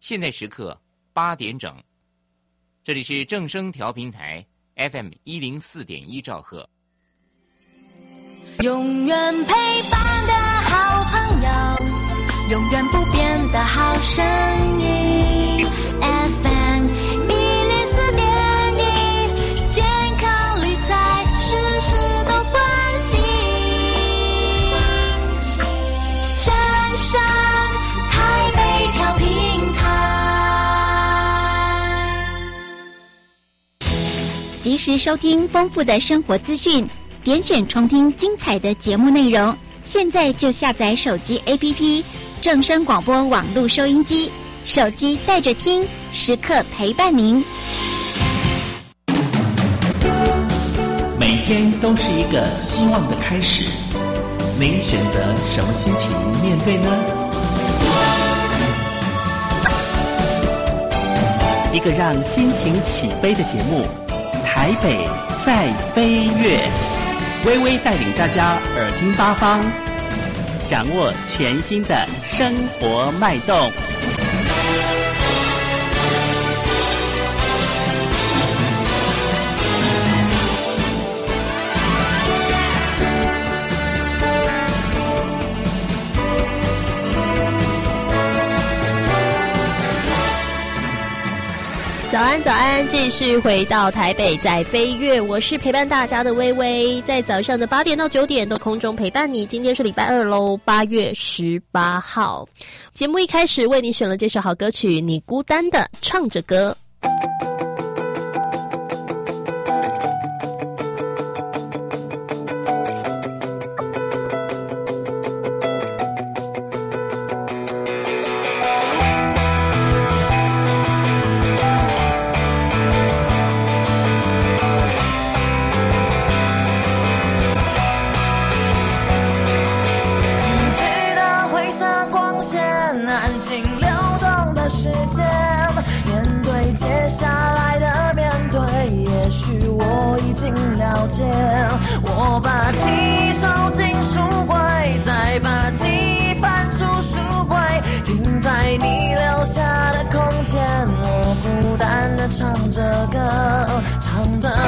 现在时刻8点整，这里是正声调频台 FM104.1兆赫。 永远陪伴的好朋友，永远不变的好声音。FM104.1，健康理财事事都关心。正声台北调频台， 及时收听丰富的生活资讯，点选重听精彩的节目内容。现在就下载手机 APP 正声广播网络收音机，手机带着听，时刻陪伴您。 每天都是一个希望的开始，您选择什么心情面对呢？一个让心情起飞的节目，台北在飞跃，微微带领大家耳听八方，掌握全新的生活脉动。 早安，早安！继续回到台北在飞跃，我是陪伴大家的微微，在早上的8点到9点都空中陪伴你。今天是礼拜二喽，8月18号。节目一开始为你选了这首好歌曲《你孤单的唱着歌》。 我把记忆收进书柜，再把记忆翻出书柜，停在你留下的空间，我孤单地唱着歌，唱着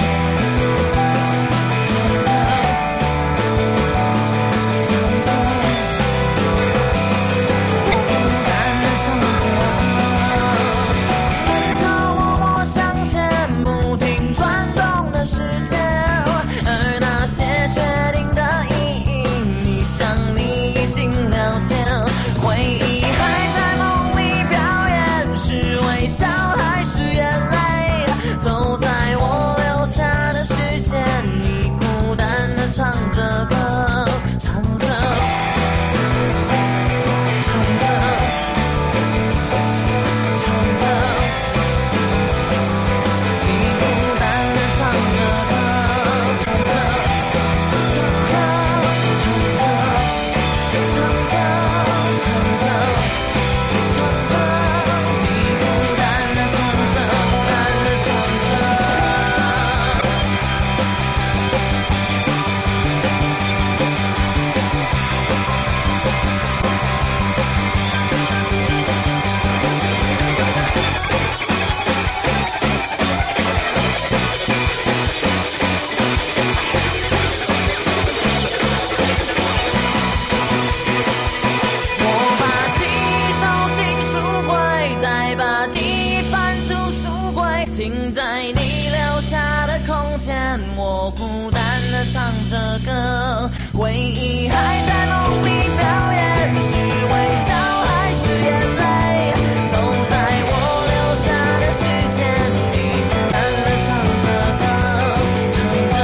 我孤单地唱着歌，回忆还在梦里表演，是微笑还是眼泪？走在我留下的时间，你孤单地唱着歌，唱着，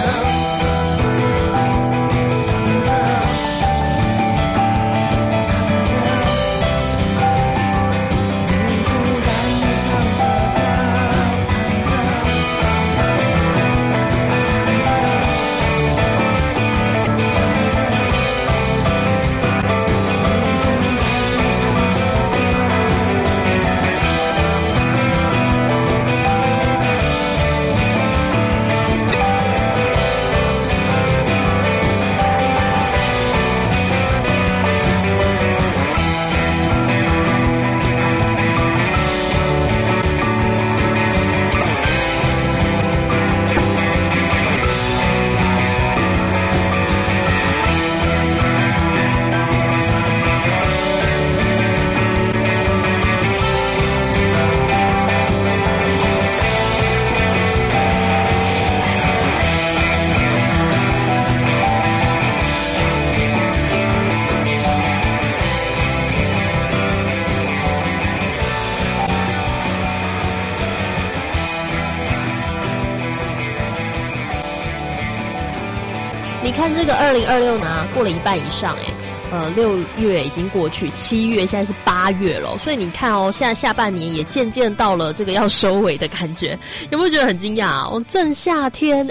唱着，唱着，你孤单地唱着歌，唱着。 看这个2026呢，过了一半以上6月已经过去，7月现在是8月了，所以你看哦，现在下半年也渐渐到了这个要收尾的感觉，有没有觉得很惊讶啊？正夏天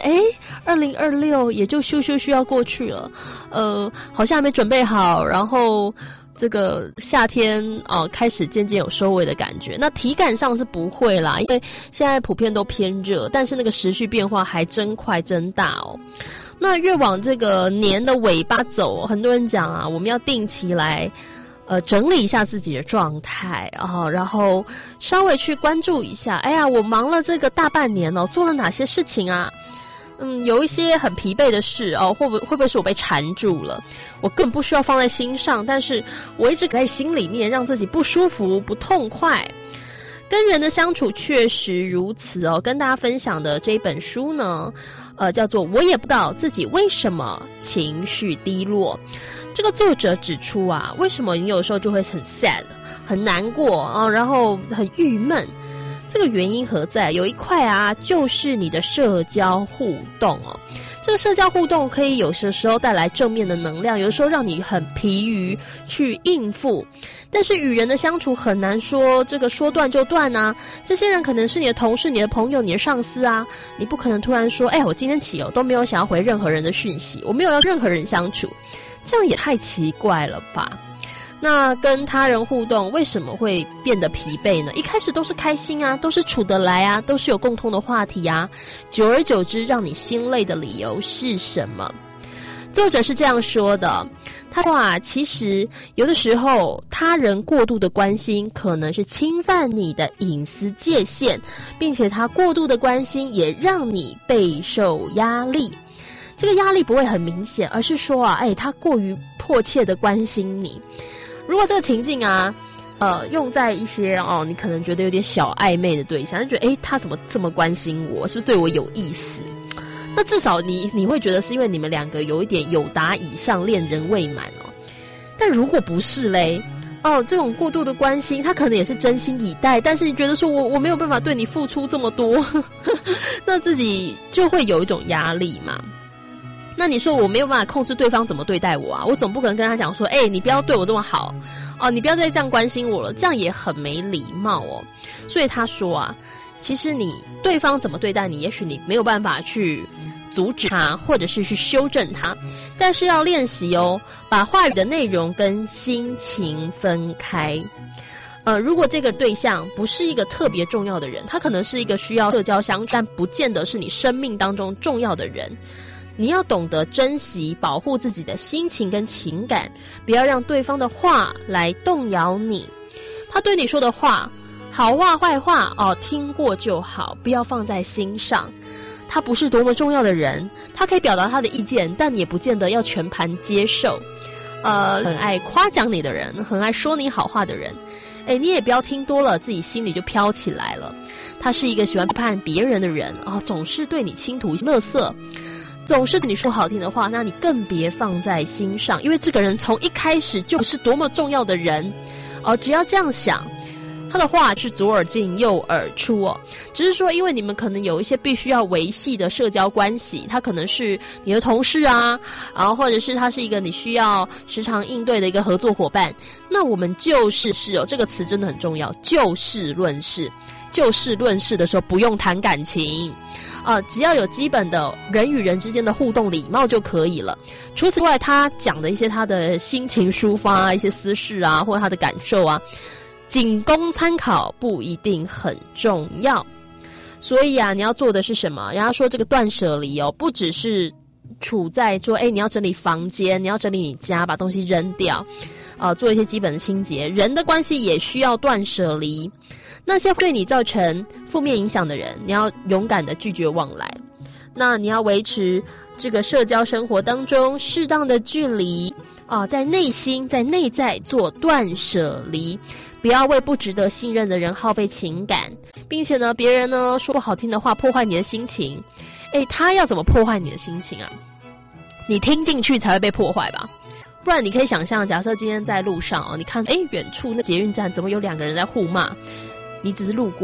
，2026也就咻要过去了，好像还没准备好，然后这个夏天开始渐渐有收尾的感觉。那体感上是不会啦，因为现在普遍都偏热，但是那个时序变化还真快真大哦。那越往这个年的尾巴走，很多人讲啊，我们要定期来整理一下自己的状态啊，然后稍微去关注一下，哎呀，我忙了这个大半年哦，做了哪些事情啊？有一些很疲惫的事哦，会不会是我被缠住了？我根本不需要放在心上，但是我一直在心里面，让自己不舒服、不痛快。跟人的相处确实如此哦。跟大家分享的这一本书呢，叫做《我也不知道自己为什么情绪低落》。这个作者指出啊，为什么你有时候就会很 sad、很难过啊，然后很郁闷？这个原因何在？有一块啊，就是你的社交互动哦。这个社交互动可以有些时候带来正面的能量，有的时候让你很疲于去应付。但是与人的相处很难说这个说断就断啊。这些人可能是你的同事、你的朋友、你的上司啊，你不可能突然说，我今天起都没有想要回任何人的讯息，我没有要任何人相处，这样也太奇怪了吧。那跟他人互动为什么会变得疲惫呢？一开始都是开心啊，都是处得来啊，都是有共同的话题啊，久而久之让你心累的理由是什么？作者是这样说的，他说啊，其实有的时候他人过度的关心可能是侵犯你的隐私界限，并且他过度的关心也让你备受压力。这个压力不会很明显，而是说啊，他过于迫切的关心你。如果这个情境啊，用在一些你可能觉得有点小暧昧的对象，就觉得他怎么这么关心我，是不是对我有意思？那至少你会觉得是因为你们两个有一点友达以上，恋人未满哦。但如果不是嘞，这种过度的关心，他可能也是真心以待，但是你觉得说我没有办法对你付出这么多，那自己就会有一种压力嘛。那你说我没有办法控制对方怎么对待我啊，我总不可能跟他讲说，你不要对我这么好你不要再这样关心我了，这样也很没礼貌哦。所以他说啊，其实对方怎么对待你，也许你没有办法去阻止他，或者是去修正他，但是要练习哦，把话语的内容跟心情分开。如果这个对象不是一个特别重要的人，他可能是一个需要社交相处，但不见得是你生命当中重要的人，你要懂得珍惜、保护自己的心情跟情感，不要让对方的话来动摇你。他对你说的话，好话坏话听过就好，不要放在心上。他不是多么重要的人，他可以表达他的意见，但也不见得要全盘接受。很爱夸奖你的人，很爱说你好话的人，你也不要听多了，自己心里就飘起来了。他是一个喜欢批判别人的人总是对你倾吐垃圾，总是你说好听的话，那你更别放在心上，因为这个人从一开始就是多么重要的人只要这样想，他的话是左耳进右耳出只是说因为你们可能有一些必须要维系的社交关系，他可能是你的同事啊，然后或者是他是一个你需要时常应对的一个合作伙伴，那我们就事论事这个词真的很重要，就事论事。就事论事的时候不用谈感情只要有基本的人与人之间的互动礼貌就可以了。除此之外，他讲的一些他的心情抒发一些私事啊，或者他的感受啊，仅供参考，不一定很重要。所以啊，你要做的是什么？人家说这个断舍离不只是处在说你要整理房间，你要整理你家，把东西扔掉做一些基本的清洁。人的关系也需要断舍离。那些对你造成负面影响的人，你要勇敢的拒绝往来。那你要维持这个社交生活当中适当的距离在内心在内在做断舍离，不要为不值得信任的人耗费情感，并且呢，别人呢说不好听的话破坏你的心情，他要怎么破坏你的心情啊？你听进去才会被破坏吧。不然你可以想象，假设今天在路上你看远处那捷运站怎么有2个人在互骂，你只是路过，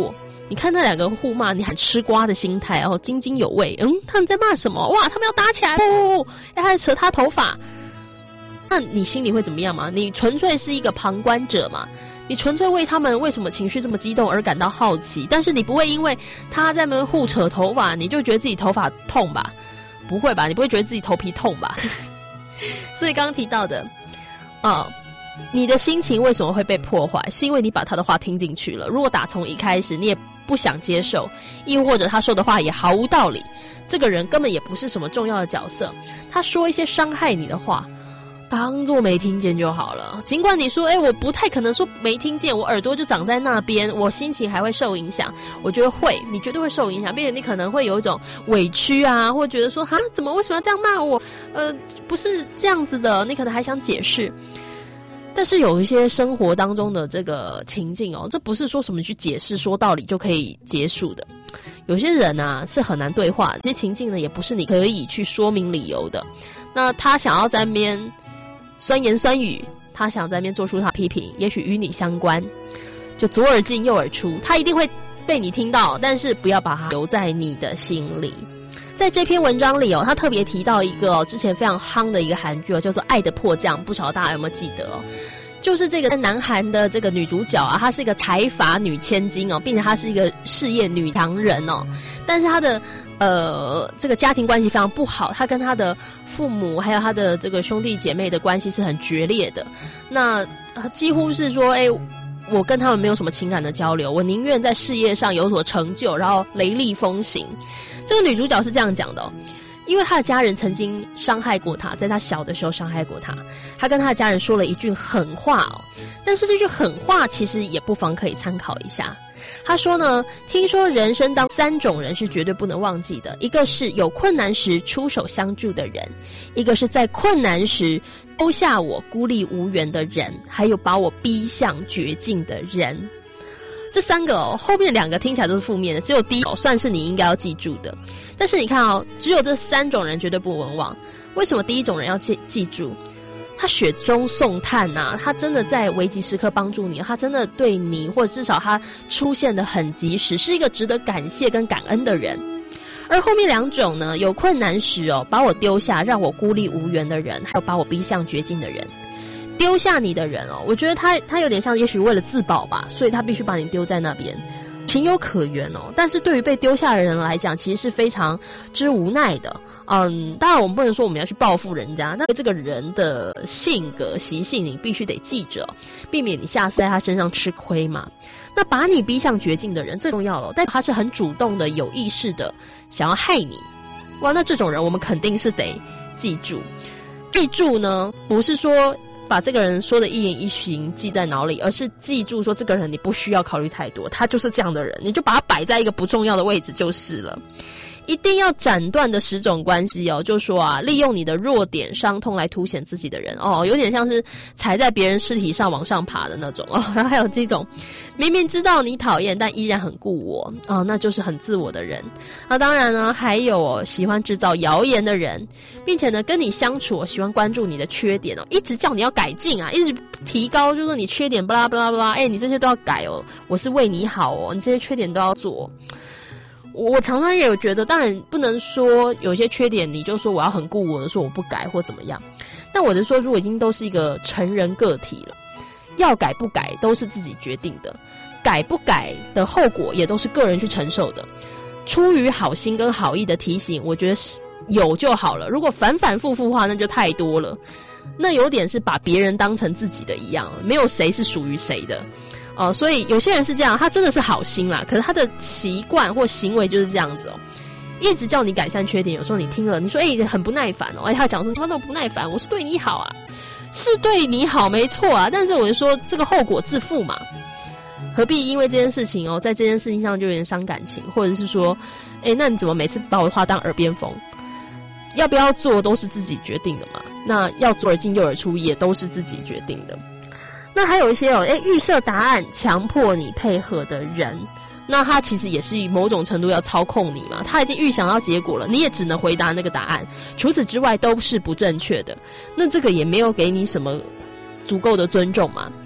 你看那两个互骂，你很吃瓜的心态哦，津津有味。他们在骂什么？哇，他们要打起来，他在扯他头发。那你心里会怎么样嘛？你纯粹是一个旁观者嘛？你纯粹为他们为什么情绪这么激动而感到好奇，但是你不会因为他在那边互扯头发，你就觉得自己头发痛吧？不会吧？你不会觉得自己头皮痛吧？所以刚刚提到的，你的心情为什么会被破坏？是因为你把他的话听进去了。如果打从一开始你也不想接受，亦或者他说的话也毫无道理，这个人根本也不是什么重要的角色，他说一些伤害你的话，当作没听见就好了。尽管你说我不太可能说没听见，我耳朵就长在那边，我心情还会受影响。我觉得会，你绝对会受影响，并且你可能会有一种委屈啊，或觉得说怎么为什么要这样骂我，不是这样子的，你可能还想解释。但是有一些生活当中的这个情境这不是说什么去解释说道理就可以结束的。有些人啊是很难对话，这些情境呢也不是你可以去说明理由的。那他想要在那边酸言酸语，他想在那边做出他批评，也许与你相关，就左耳进右耳出，他一定会被你听到，但是不要把它留在你的心里。在这篇文章里他特别提到一个之前非常夯的一个韩剧叫做《爱的迫降》，不晓得大家有没有记得就是这个南韩的这个女主角她是一个财阀女千金并且她是一个事业女强人但是她的这个家庭关系非常不好，她跟她的父母还有她的这个兄弟姐妹的关系是很决裂的。那几乎是说我跟他们没有什么情感的交流，我宁愿在事业上有所成就，然后雷厉风行。这个女主角是这样讲的因为她的家人曾经伤害过她，在她小的时候伤害过她，她跟她的家人说了一句狠话但是这句狠话其实也不妨可以参考一下。她说呢，听说人生当3种人是绝对不能忘记的，一个是有困难时出手相助的人，一个是在困难时丢下我孤立无援的人，还有把我逼向绝境的人。这3个后面2个听起来都是负面的，只有第一算是你应该要记住的。但是你看只有这3种人绝对不能忘。为什么第一种人要记住？他雪中送炭他真的在危急时刻帮助你，他真的对你或者至少他出现的很及时，是一个值得感谢跟感恩的人。而后面2种呢，有困难时把我丢下让我孤立无援的人，还有把我逼向绝境的人。丢下你的人我觉得他有点像也许为了自保吧，所以他必须把你丢在那边，情有可原但是对于被丢下的人来讲，其实是非常之无奈的。当然我们不能说我们要去报复人家，但这个人的性格习性你必须得记着，避免你下次在他身上吃亏嘛。那把你逼向绝境的人最重要了，代表他是很主动的有意识的想要害你。哇，那这种人我们肯定是得记住。记住呢不是说把这个人说的一言一行记在脑里，而是记住说这个人你不需要考虑太多，他就是这样的人，你就把他摆在一个不重要的位置就是了。一定要斩断的10种关系就说利用你的弱点伤痛来凸显自己的人有点像是踩在别人尸体上往上爬的那种然后还有这种明明知道你讨厌但依然很顾我那就是很自我的人。当然呢还有喜欢制造谣言的人，并且呢跟你相处喜欢关注你的缺点一直叫你要改进一直提高，就是说你缺点巴拉巴拉巴拉你这些都要改我是为你好你这些缺点都要做。我常常也有觉得，当然不能说有些缺点你就说我要很顾我的说我不改或怎么样，但我是说如果已经都是一个成人个体了，要改不改都是自己决定的，改不改的后果也都是个人去承受的。出于好心跟好意的提醒，我觉得是有就好了，如果反反复复的话那就太多了，那有点是把别人当成自己的一样，没有谁是属于谁的所以有些人是这样，他真的是好心啦，可是他的习惯或行为就是这样子一直叫你改善缺点。有时候你听了你说很不耐烦他讲说他都不耐烦，我是对你好是对你好没错但是我就说这个后果自负嘛，何必因为这件事情在这件事情上就有点伤感情，或者是说那你怎么每次把我的话当耳边风？要不要做都是自己决定的嘛，那要左耳进右耳出也都是自己决定的。那还有一些预设答案强迫你配合的人，那他其实也是某种程度要操控你嘛，他已经预想到结果了，你也只能回答那个答案，除此之外都是不正确的，那这个也没有给你什么足够的尊重嘛。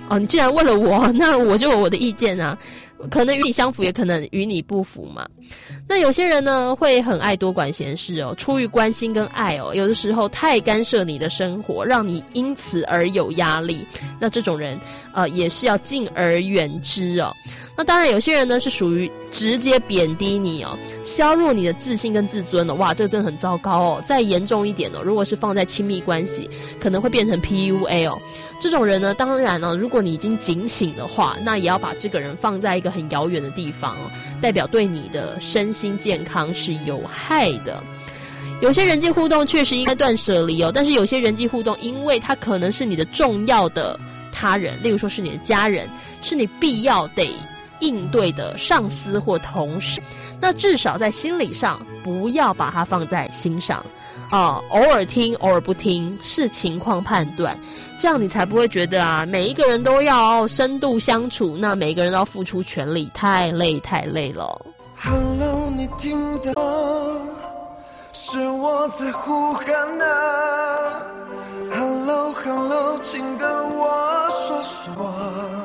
哦，你既然问了我，那我就有我的意见啊，可能与你相符，也可能与你不符嘛。那有些人呢会很爱多管闲事哦，出于关心跟爱哦，有的时候太干涉你的生活，让你因此而有压力。那这种人也是要敬而远之哦。那当然有些人呢是属于直接贬低你哦，削弱你的自信跟自尊哦，哇，这个真的很糟糕哦。再严重一点哦，如果是放在亲密关系，可能会变成 PUA 哦。这种人呢，当然呢，如果你已经警醒的话，那也要把这个人放在一个很遥远的地方哦，代表对你的身心健康是有害的。有些人际互动确实应该断舍离哦，但是有些人际互动，因为他可能是你的重要的他人，例如说是你的家人，是你必要得应对的上司或同事，那至少在心理上不要把它放在心上偶尔听偶尔不听，视情况判断，这样你才不会觉得每一个人都要深度相处，那每一个人都要付出全力，太累了。 Hello， 你听到是我在呼喊啊 Hello Hello， 请跟我说说，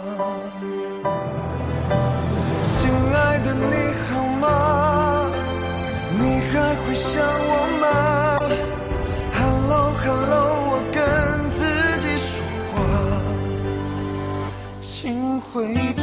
亲爱的你好吗？你还会想我吗？ Hello Hello， 我跟自己说话，请回答。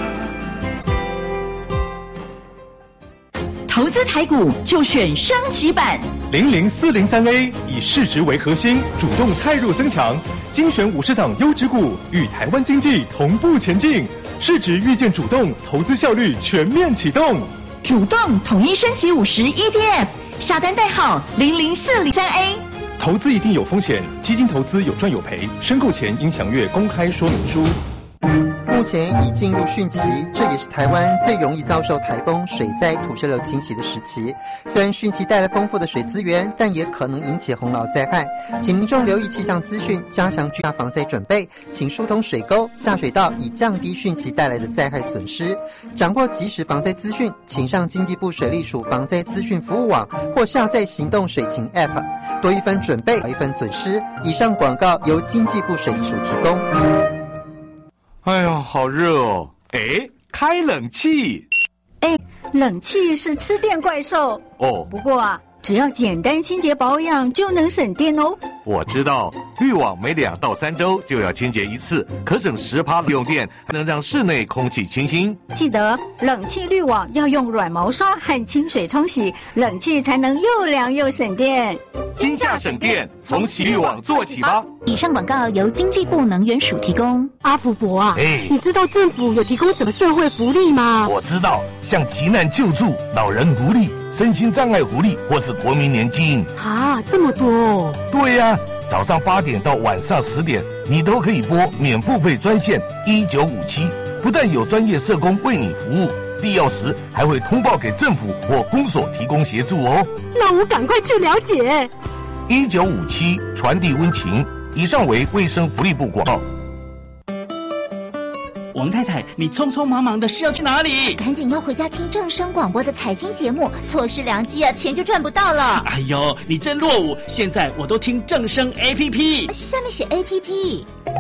投资台股就选升级版 00403A， 以市值为核心，主动汰弱增强，精选50档优质股，与台湾经济同步前进。市值预见主动，投资效率全面启动。 主动统一升级50 ETF， 下单代号00403A。 投资一定有风险，基金投资有赚有赔，申购前应详阅公开说明书。 目前已进入汛期，这也是台湾最容易遭受台风、水灾、土石流侵袭的时期。虽然汛期带来丰富的水资源，但也可能引起洪涝灾害，请民众留意气象资讯，加强居家防灾准备，请疏通水沟、下水道，以降低汛期带来的灾害损失。掌握即时防灾资讯，请上经济部水利署防灾资讯服务网，或下载行动水情 App， 多一分准备，少一分损失。以上广告由经济部水利署提供。 哎呀，好热哦！哎，开冷气。 哎，冷气是吃电怪兽哦。 不过只要简单清洁保养就能省电哦。 我知道，滤网每2到3周就要清洁一次，可省10%用电，还能让室内空气清新。 记得冷气滤网要用软毛刷和清水冲洗，冷气才能又凉又省电。 今夏省电，从洗滤网做起吧。 以上广告由经济部能源署提供。 阿福伯啊，你知道政府有提供什么社会福利吗？ 我知道，像急难救助、老人福利、身心障碍福利，或是国民年金。 这么多哦。 对呀，早上8点到晚上10点，你都可以拨免付费专线1957，不但有专业社工为你服务，必要时还会通报给政府或公所提供协助哦。 那我赶快去了解。 1957传递温情。以上为卫生福利部广告。 王太太，你匆匆忙忙的是要去哪里？ 赶紧要回家听正声广播的财经节目，错失良机钱就赚不到了。 哎呦，你真落伍！现在我都听正声 APP， 下面写 APP。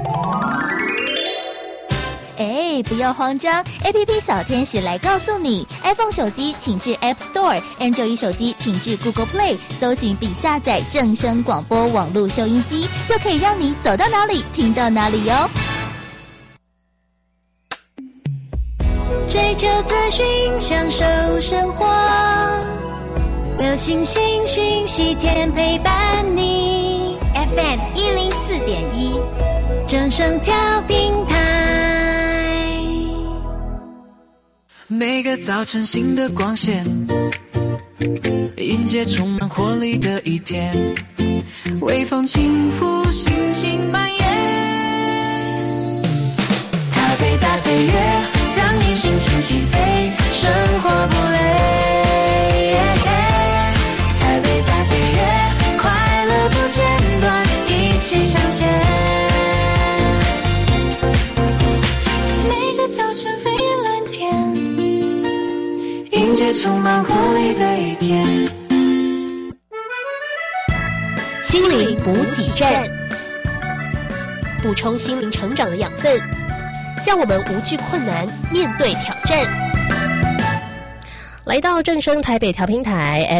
不要慌张 ，APP 小天使来告诉你 ，iPhone 手机请至 App Store，Android 手机请至 Google Play， 搜寻并下载正声广播网络收音机，就可以让你走到哪里听到哪里哟。 追求资讯，享受生活，流行新讯息，天陪伴你。FM 104.1，正声调频台。 每个早晨新的光线，迎接充满活力的一天，微风轻拂，心情蔓延。台北在飞跃，让你心情起飞，生活不累。台北在飞跃，快乐不间断，一起向前。每个早晨飞越蓝天，迎接充满活力的一天。 心灵补给站，补充心灵成长的养分， 让我们无惧困难，面对挑战。来到正声台北调频台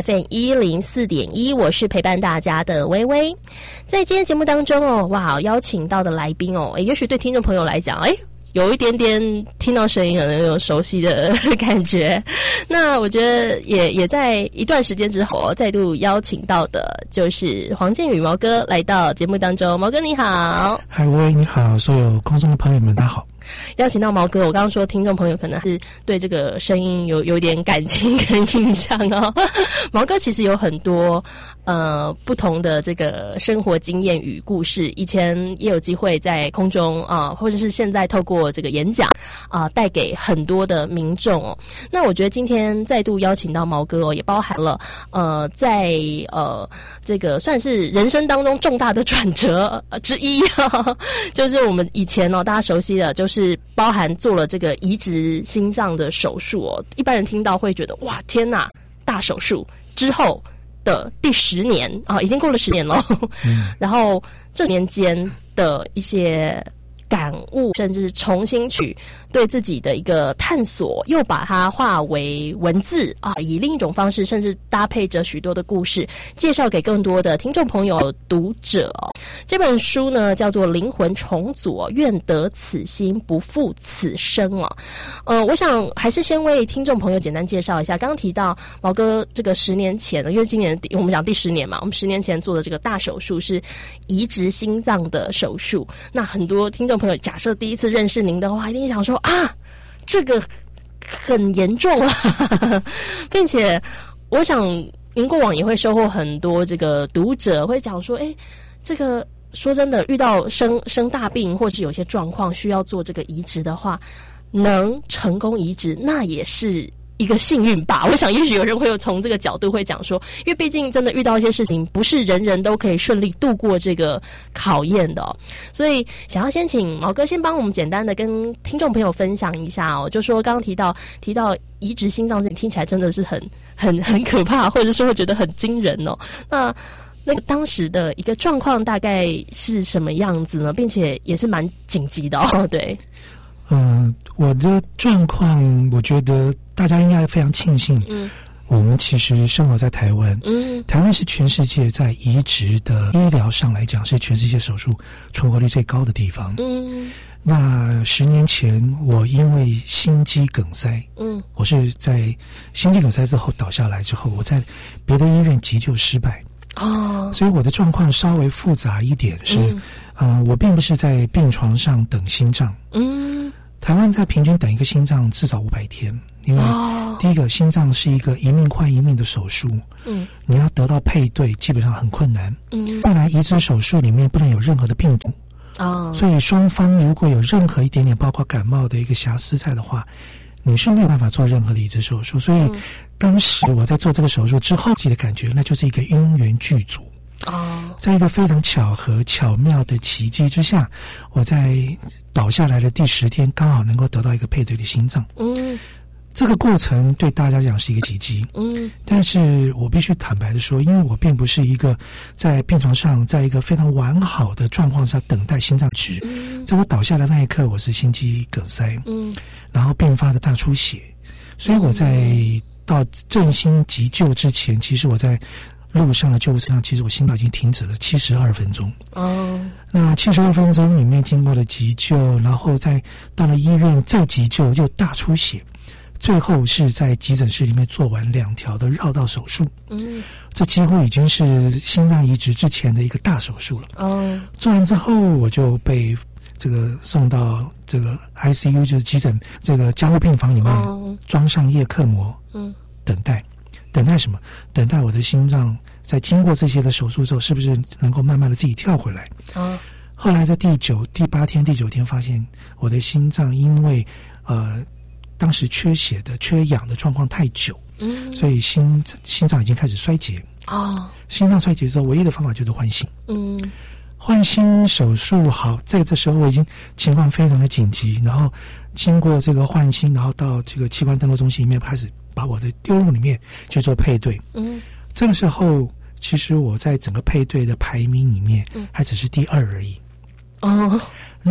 FM104.1，我是陪伴大家的微微。在今天节目当中哦，哇，邀请到的来宾哦，也许对听众朋友来讲，有一点点听到声音可能有熟悉的感觉。那我觉得也在一段时间之后再度邀请到的就是黄建宇毛哥来到节目当中。毛哥你好。 嗨，微微你好，所有空中的朋友们大家好。 邀请到毛哥，我刚刚说听众朋友可能是对这个声音有点感情跟印象哦。毛哥其实有很多不同的这个生活经验与故事，以前也有机会在空中或者是现在透过这个演讲带给很多的民众哦。那我觉得今天再度邀请到毛哥哦，也包含了在这个算是人生当中重大的转折之一就是我们以前大家熟悉的就是包含做了这个移植心脏的手术哦。一般人听到会觉得哇天哪，大手术之后的第10年已经过了10年了然后这年间的一些感悟，甚至是重新去对自己的一个探索，又把它化为文字以另一种方式，甚至搭配着许多的故事，介绍给更多的听众朋友、读者这本书呢叫做《灵魂重组》，愿得此心，不负此生我想还是先为听众朋友简单介绍一下。刚刚提到毛哥这个10年前，因为今年我们讲第10年嘛，我们10年前做的这个大手术是移植心脏的手术。那很多听众朋友假设第一次认识您的话，一定想说这个很严重并且我想您过往也会收获很多这个读者会讲说，这个说真的，遇到生大病或者有些状况需要做这个移植的话，能成功移植那也是一个幸运吧。我想也许有人会从这个角度会讲说，因为毕竟真的遇到一些事情不是人人都可以顺利度过这个考验的所以想要先请毛哥先帮我们简单的跟听众朋友分享一下就说刚刚提到移植心脏，听起来真的是很可怕，或者说会觉得很惊人那个当时的一个状况大概是什么样子呢？并且也是蛮紧急的对。 我的状况，我觉得大家应该非常庆幸。我们其实生活在台湾，台湾是全世界在移植的医疗上来讲是全世界手术存活率最高的地方。那10年前我因为心肌梗塞，我是在心肌梗塞之后倒下来之后，我在别的医院急救失败。所以我的状况稍微复杂一点是，我并不是在病床上等心脏。台湾在平均等一个心脏至少500天，因为第一个心脏是一个一命换一命的手术，你要得到配对基本上很困难。再来移植手术里面不能有任何的病毒，所以双方如果有任何一点点包括感冒的一个瑕疵在的话，你是没有办法做任何的移植手术。所以当时我在做这个手术之后，自己的感觉那就是一个因缘具足。在一个非常巧合巧妙的奇迹之下，我在倒下来的第10天刚好能够得到一个配对的心脏。这个过程对大家讲是一个奇迹。但是我必须坦白的说，因为我并不是一个在病床上在一个非常完好的状况下等待心脏移植。在我倒下的那一刻，我是心肌梗塞，然后并发的大出血，所以我在到振兴急救之前，其实我在路上的救护车上，其实我心跳已经停止了72分钟。那72分钟里面经过了急救，然后再到了医院再急救，又大出血，最后是在急诊室里面做完2条的绕道手术。这几乎已经是心脏移植之前的一个大手术了。做完之后，我就被这个送到这个 ICU， 就是急诊这个加护病房里面，装上叶克膜，等待什么？等待我的心脏在经过这些的手术之后，是不是能够慢慢的自己跳回来？后来在第8天、第9天发现我的心脏因为当时缺氧的状况太久，所以心脏已经开始衰竭。心脏衰竭之后，唯一的方法就是换心。换心手术好，在这时候我已经情况非常的紧急，然后经过这个换心，然后到这个器官登录中心里面开始把我的丢入里面去做配对。这个时候其实我在整个配对的排名里面还只是第2而已。那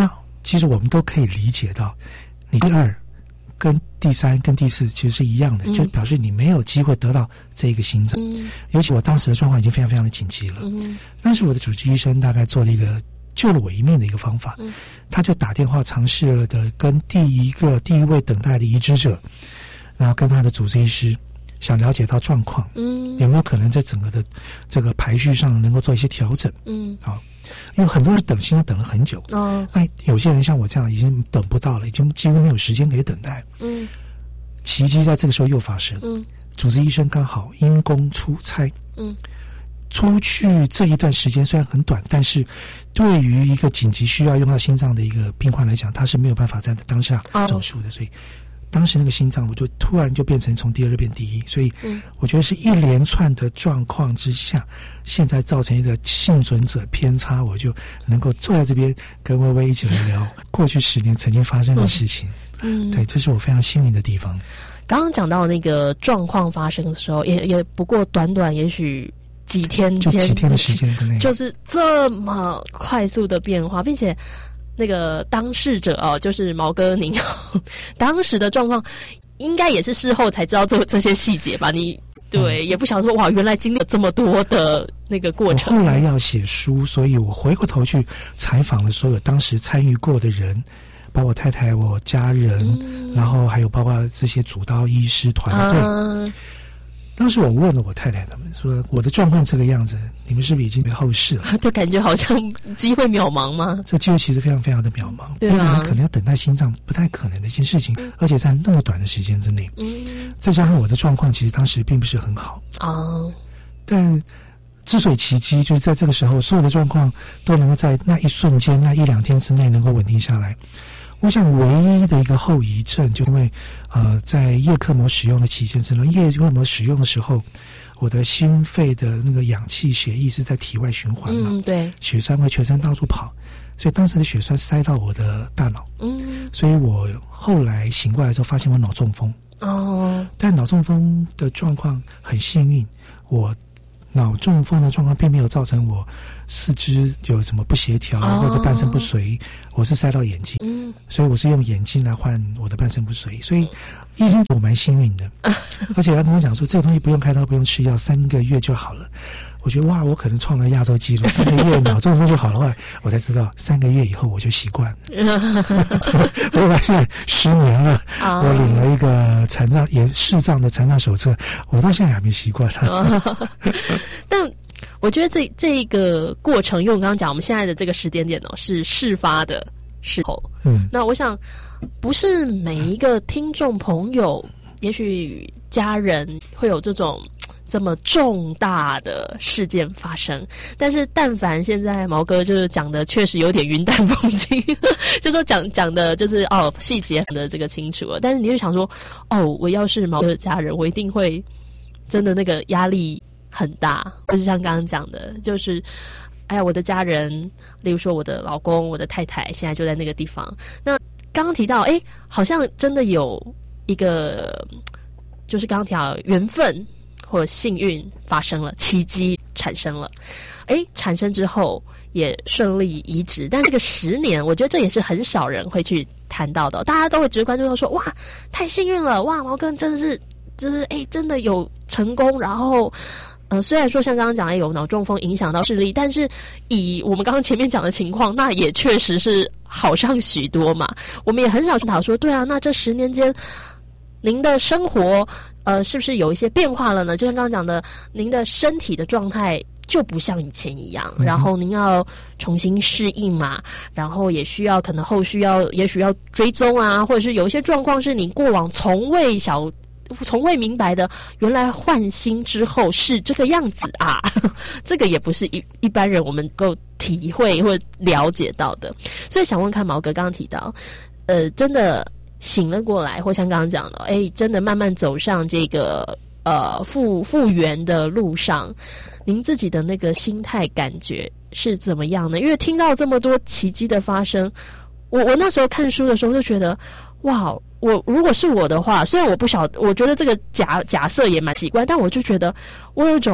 其实我们都可以理解到，你第2跟第3跟第4其实是一样的，就表示你没有机会得到这一个心脏。尤其我当时的状况已经非常非常的紧急了。当时我的主治医生大概做了一个救了我一命的一个方法，他就打电话尝试了的跟第一位等待的移植者，然后跟他的主治医师想了解到状况，有没有可能在整个的这个排序上能够做一些调整。好，因为很多人等心脏等了很久，那有些人像我这样已经等不到了，已经几乎没有时间可以等待。奇迹在这个时候又发生，主治医生刚好因公出差，出去这一段时间虽然很短，但是对于一个紧急需要用到心脏的一个病患来讲，他是没有办法在当下手术的，所以当时那个心脏我就突然就变成从第2变第1，所以我觉得是一连串的状况之下，现在造成一个幸存者偏差，我就能够坐在这边跟薇薇一起来聊过去10年曾经发生的事情。对，这是我非常幸运的地方。 刚刚讲到那个状况发生的时候，也不过短也许几天间， 就几天的时间之内， 就是这么快速的变化，并且那个当事者就是毛哥您当时的状况，应该也是事后才知道这些细节吧？你对也不想说哇，原来经历了这么多的那个过程。 我后来要写书，所以我回过头去采访了所有当时参与过的人，包括我太太、我家人，然后还有包括这些主刀医师团队。当时我问了我太太他们说，我的状况这个样子，你们是不是已经没后事了？ 就感觉好像机会渺茫吗？ 这机会其实非常非常的渺茫， 对啊， 可能要等待心脏不太可能的一件事情，而且在那么短的时间之内，再加上我的状况其实当时并不是很好但之所以奇迹，就是在这个时候所有的状况都能够在那一瞬间、那1-2天之内能够稳定下来。我想唯一的一个后遗症，就因为在叶克膜使用的期间之内，叶克膜使用的时候，我的心肺的那个氧气血液是在体外循环嘛， 对， 血栓会全身到处跑，所以当时的血栓塞到我的大脑，所以我后来醒过来之后发现我脑中风但脑中风的状况很幸运，我脑中风的状况并没有造成我四肢有什么不协调或者半身不遂，我是塞到眼睛，所以我是用眼睛来换我的半身不遂，所以医生我蛮幸运的而且他跟我讲说这个东西不用开刀不用吃药，3个月就好了。我觉得哇，我可能创了亚洲纪录，3个月脑中风就好了。后来我才知道，3个月以后我就习惯了。我发现10年了，我领了一个视障的残障手册，我到现在还没习惯。 但我觉得这一个过程，因为我刚刚讲，我们现在的这个时间点是事发的时候。那我想，不是每一个听众朋友，也许家人会有这么重大的事件发生，但是但凡现在毛哥就是讲的确实有点云淡风轻就说讲的就是细节的这个清楚了，但是你就想说我要是毛哥的家人，我一定会真的那个压力很大，就是像刚刚讲的，就是我的家人，例如说我的老公、我的太太现在就在那个地方。那刚刚提到好像真的有一个就是刚刚提到缘分或者幸运发生了，奇迹产生了，产生之后也顺利移植，但这个10年，我觉得这也是很少人会去谈到的，大家都会只是关注到说，哇，太幸运了，哇，毛哥真的是，就是真的有成功，然后虽然说像刚刚讲有脑中风影响到视力，但是以我们刚刚前面讲的情况，那也确实是好上许多嘛。我们也很少探讨说，对啊，那这10年间您的生活是不是有一些变化了呢？就像刚刚讲的，您的身体的状态就不像以前一样，然后您要重新适应嘛，然后也需要可能后续也许要追踪啊，或者是有一些状况是你过往从未明白的，原来换心之后是这个样子啊这个也不是一般人我们够体会或了解到的。所以想问看毛哥刚刚提到真的醒了过来，或像刚刚讲的真的慢慢走上这个复原的路上，您自己的那个心态感觉是怎么样呢？因为听到这么多奇迹的发生，我那时候看书的时候就觉得，哇，如果是我的话，虽然我不晓得，我觉得这个假设也蛮奇怪，但我就觉得我有一种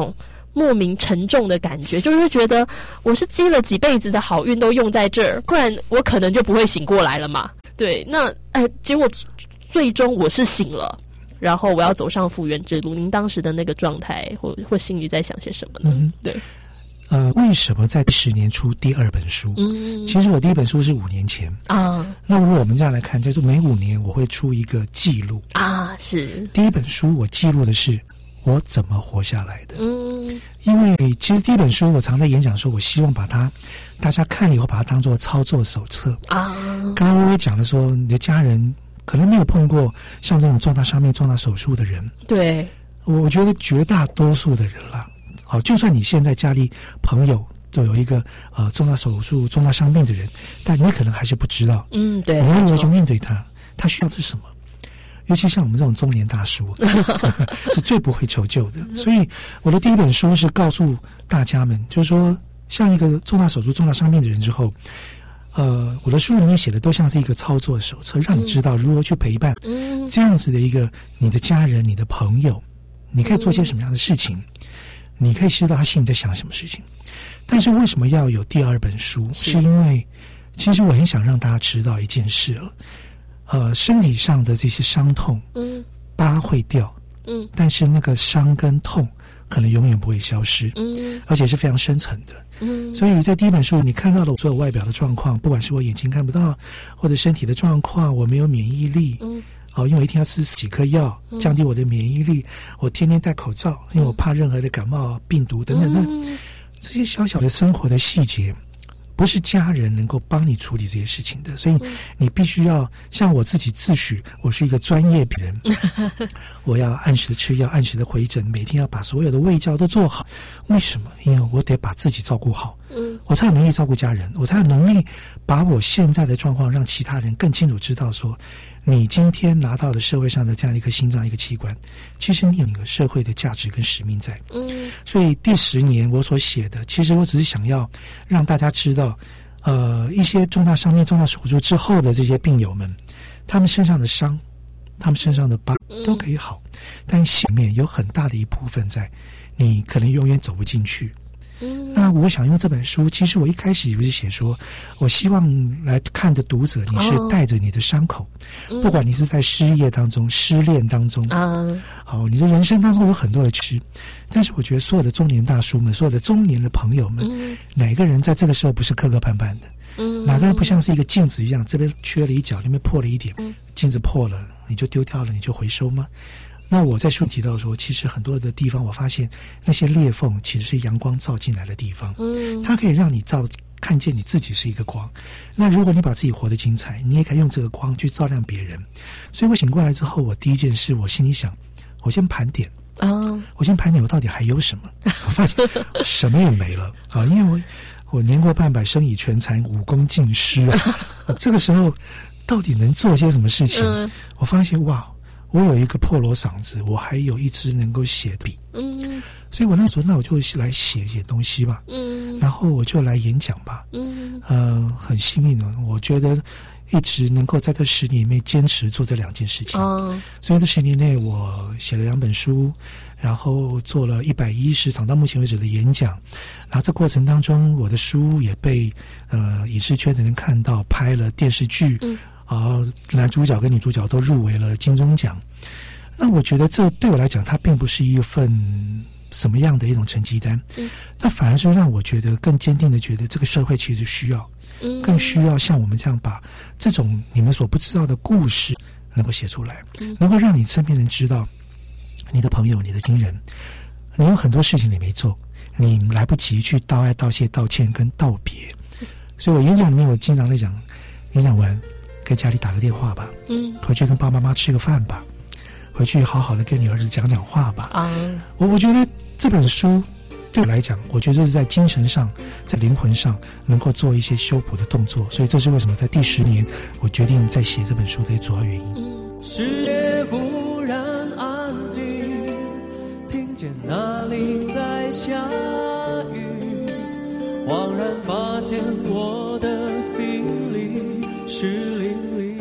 莫名沉重的感觉，就是觉得我是积了几辈子的好运都用在这儿，不然我可能就不会醒过来了嘛。对，那结果最终我是醒了，然后我要走上复原之路。您当时的那个状态或心里在想些什么呢？对。 为什么在10年出第2本书？其实我第一本书是5年前啊。那如果我们这样来看，就是每5年我会出一个记录啊。是第一本书，我记录的是我怎么活下来的。因为其实第一本书我常在演讲说，我希望把它大家看了以后把它当作操作手册啊。刚刚我也讲了说，你的家人可能没有碰过像这种重大伤病、重大手术的人。 对， 我觉得绝大多数的人啦。好，就算你现在家里朋友就有一个重大手术、重大伤病的人，但你可能还是不知道。 对， 你要如何去面对他？他需要的是什么？尤其像我们这种中年大叔，是最不会求救的。所以我的第一本书是告诉大家们，就是说，像一个重大手术、重大伤病的人之后，我的书里面写的都像是一个操作手册，让你知道如何去陪伴这样子的一个你的家人、你的朋友，你可以做些什么样的事情。你可以知道他心里在想什么事情，但是为什么要有第2本书？是因为其实我很想让大家知道一件事身体上的这些伤痛，疤会掉，但是那个伤跟痛可能永远不会消失，而且是非常深层的。所以在第1本书你看到了我所有外表的状况，不管是我眼睛看不到，或者身体的状况，我没有免疫力。因为我一天要吃几颗药降低我的免疫力，我天天戴口罩，因为我怕任何的感冒、病毒等等等，这些小小的生活的细节，不是家人能够帮你处理这些事情的，所以你必须要像我自己自诩，我是一个专业病人，我要按时的吃药，按时的回诊，每天要把所有的卫教都做好。为什么？因为我得把自己照顾好，我才有能力照顾家人，我才有能力把我现在的状况让其他人更清楚知道说，你今天拿到了社会上的这样一颗心脏、一个器官，其实你有一个社会的价值跟使命在。所以第10年我所写的，其实我只是想要让大家知道，一些重大伤病、重大手术之后的这些病友们，他们身上的伤、他们身上的疤都可以好，但心里面有很大的一部分在，你可能永远走不进去。那我想用这本书，其实我一开始也是写说，我希望来看的读者，你是带着你的伤口，不管你是在失业当中、失恋当中你的人生当中有很多的缺，但是我觉得所有的中年大叔们、所有的中年的朋友们，哪个人在这个时候不是磕磕绊绊的？哪个人不像是一个镜子一样，这边缺了一角，那边破了一点，镜子破了你就丢掉了，你就回收吗？那我在书提到说，其实很多的地方我发现那些裂缝其实是阳光照进来的地方，它可以让你看见你自己是一个光。那如果你把自己活得精彩，你也可以用这个光去照亮别人。所以我醒过来之后，我第一件事，我心里想，我先盘点我先盘点我到底还有什么。我发现什么也没了因为我年过半百，生已全残，武功尽失这个时候到底能做些什么事情？我发现哇，我有一个破锣嗓子，我还有一支能够写笔，所以我那时候那我就来写一些东西吧，然后我就来演讲吧，很幸运的，我觉得一直能够在这10年内坚持做这2件事情，所以这10年内我写了2本书，然后做了110场到目前为止的演讲，然后这过程当中，我的书也被影视圈的人看到，拍了电视剧。男主角跟女主角都入围了金钟奖。那我觉得这对我来讲，它并不是一份什么样的一种成绩单，它反而是让我觉得更坚定的觉得这个社会其实需要，更需要像我们这样把这种你们所不知道的故事能够写出来，能够让你身边人知道，你的朋友、你的亲人，你有很多事情你没做，你来不及去道爱、道谢、道歉跟道别。所以我演讲里面我经常在讲，演讲完跟家里打个电话吧，回去跟爸爸妈妈吃个饭吧，回去好好的跟你儿子讲讲话吧。我觉得这本书对我来讲，我觉得是在精神上、在灵魂上能够做一些修补的动作，所以这是为什么在第10年我决定在写这本书的主要原因。 世界忽然安静，听见哪里在下雨，恍然发现我的心里湿淋淋。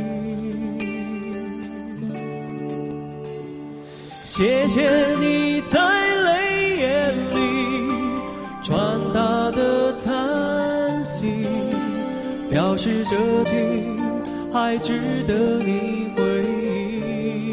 谢谢你在泪眼里是这情还值得你回忆。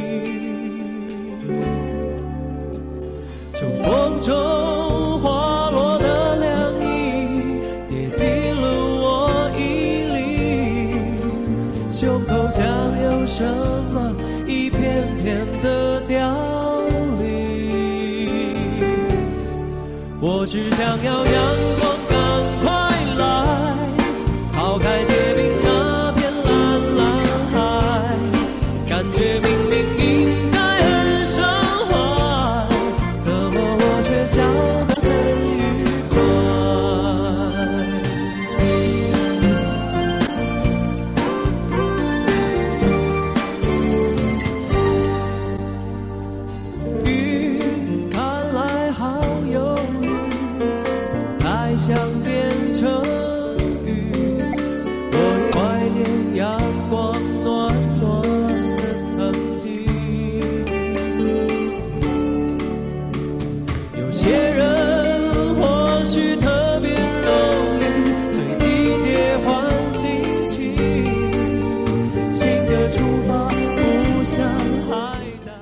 从风中滑落的凉意跌进了我衣领，胸口像有什么一片片的凋零。我只想要阳光赶快来，抛开结冰那片蓝蓝海，感觉明明应该很伤怀，怎么我却笑得很愉快。雨看来好忧郁，太想变成雨，我也怀念阳光暖暖的曾经。有些人或许特别容易随季节换心情，新的出发不像还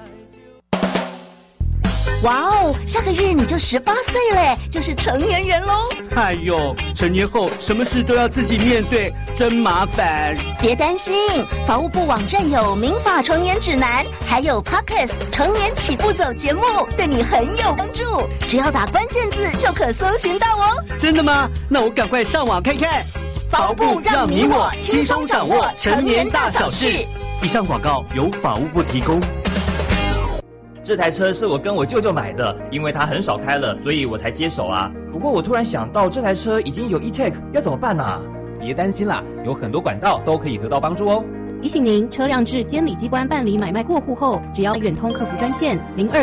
哇哦，下个月你就18岁嘞，就是成年人喽！ 哎呦，成年后什么事都要自己面对，真麻烦。 别担心，法务部网站有民法成年指南，还有 Podcast 成年起步走节目，对你很有帮助。只要打关键字就可搜寻到哦。 真的吗？那我赶快上网看看。 法务部让你我轻松掌握成年大小事。 以上广告由法务部提供。 这台车是我跟我舅舅买的，因为他很少开了，所以我才接手啊。不过我突然想到，这台车已经有 e-tag， 要怎么办啊？ 别担心啦，有很多管道都可以得到帮助哦。 提醒您，车辆至监理机关办理买卖过户后，只要远通客服专线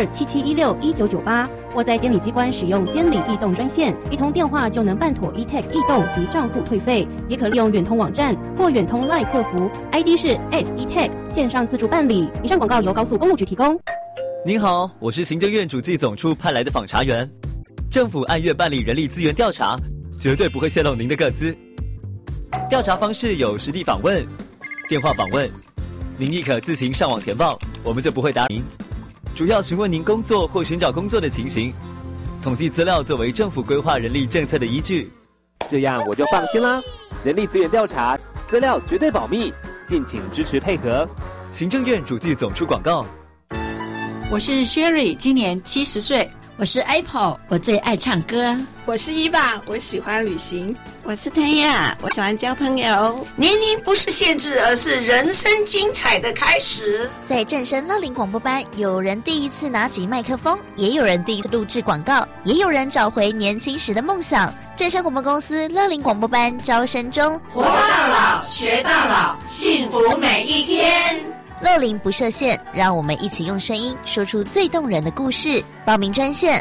0277161998，或在监理机关使用监理易动专线，一通电话就能办妥 e-tag 易动及账户退费。也可利用远通网站或远通 LINE 客服 ，ID 是 @e-tag 线上自助办理。以上广告由高速公路局提供。 您好，我是行政院主计总处派来的访查员。政府按月办理人力资源调查，绝对不会泄露您的个资。调查方式有实地访问、电话访问，您亦可自行上网填报，我们就不会打您。主要询问您工作或寻找工作的情形，统计资料作为政府规划人力政策的依据。 这样我就放心啦。人力资源调查资料绝对保密，敬请支持配合。 行政院主计总处广告。 我是 Sherry， 今年70岁。 我是 Apple， 我最爱唱歌。 我是伊娃，我喜欢旅行。 我是推亚，我喜欢交朋友。 年龄不是限制，而是人生精彩的开始。 在正声乐龄广播班，有人第一次拿起麦克风，也有人第一次录制广告，也有人找回年轻时的梦想。正声广播公司乐龄广播班招生中， 活到老，学到老，幸福每一天。 乐龄不设限，让我们一起用声音说出最动人的故事。报名专线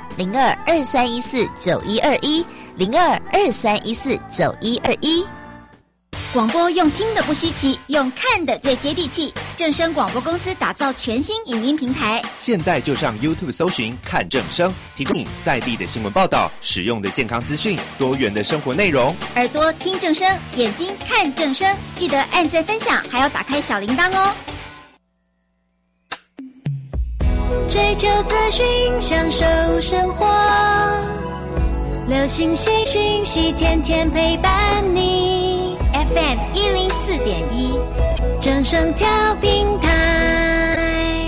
0223149121，0223149121。 广播用听的不稀奇，用看的最接地气。正声广播公司打造全新影音平台， 现在就上 YouTube 搜寻看正声，提供你在地的新闻报道、实用的健康资讯、多元的生活内容。 耳朵听正声，眼睛看正声，记得按赞分享，还要打开小铃铛哦。 追求资讯，享受生活，流行新讯息，天天陪伴你。FM 104.1，正声调频台。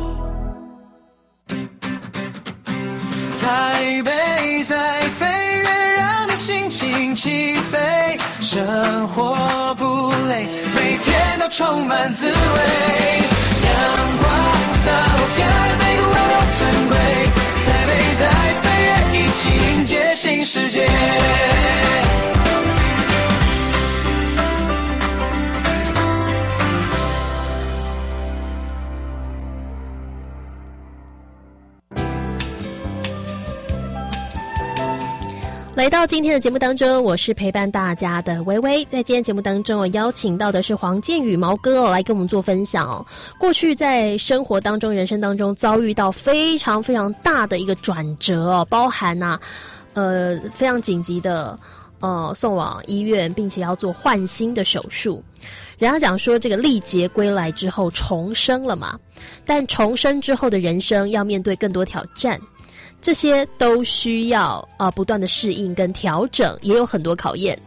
台北在飞跃，让你心情起飞，生活不累，每天都充满滋味。阳光洒落下每个温柔珍贵，台北在飞跃，一起迎接新世界。 来到今天的节目当中，我是陪伴大家的微微。在今天节目当中，我邀请到的是黄建宇毛哥来跟我们做分享过去在生活当中、人生当中遭遇到非常非常大的一个转折包含非常紧急的送往医院，并且要做换心的手术。人家讲说这个历劫归来之后重生了嘛，但重生之后的人生要面对更多挑战，这些都需要不断的适应跟调整，也有很多考验。